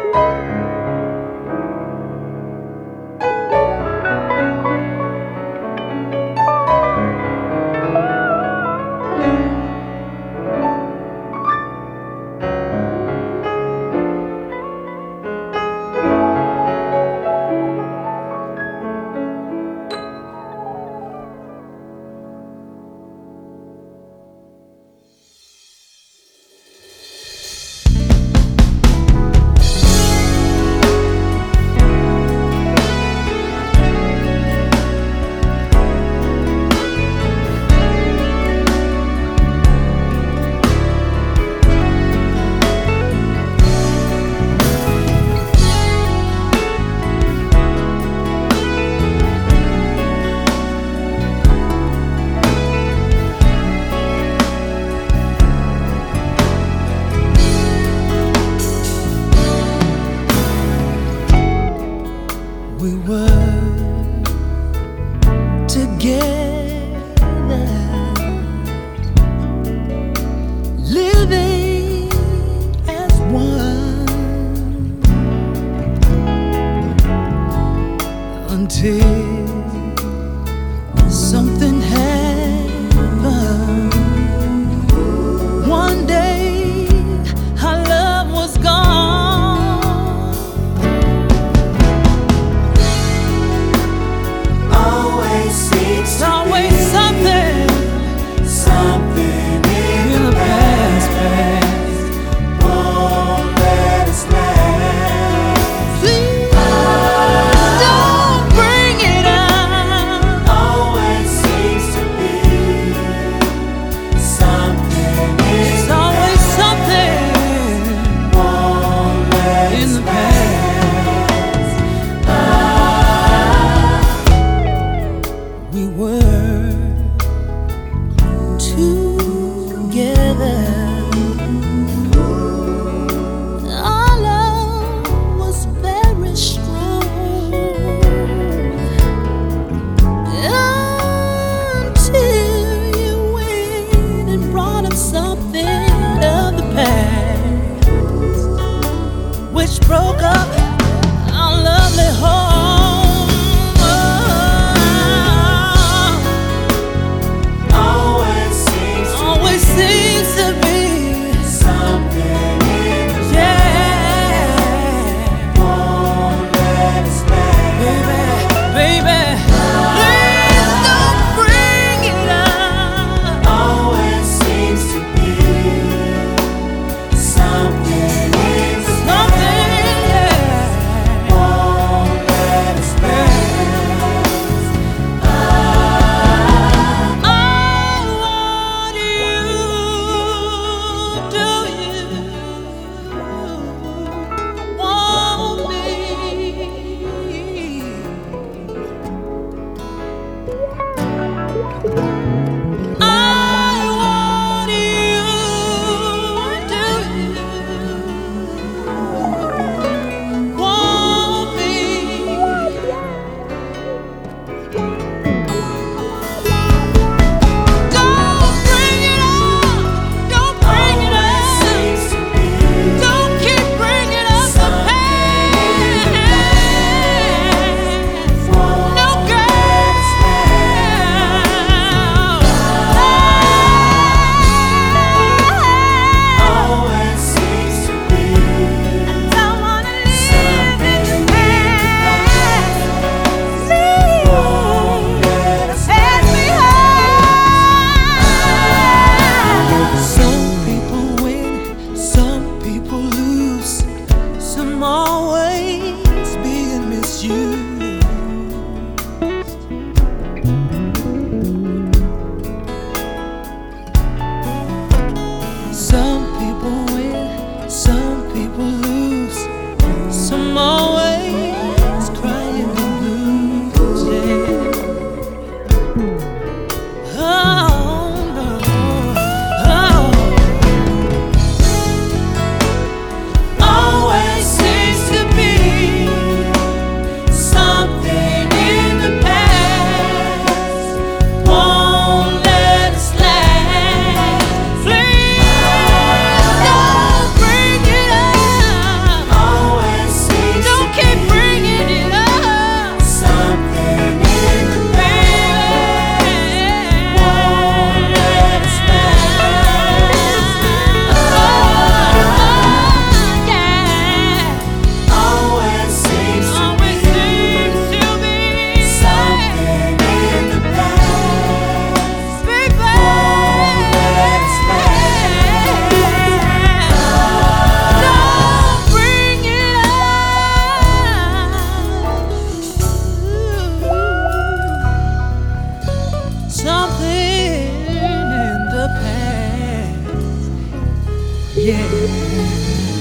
We were together, living as one, until something happened. One day our love was gone. It's always something in the past won't let us last. Please don't bring it up. Always seems to be something. It's always something won't let in us the past. We were together. Our love was very strong until you went and brought up something of the past, which broke up our lovely home. Seems to be something in the won't let us last. baby, please don't bring it up. Always seems to be something in the won't let us last. Always being misused. Some people win, some people lose. Some always crying the blues. Yeah. Oh no. Always seems to be Yeah.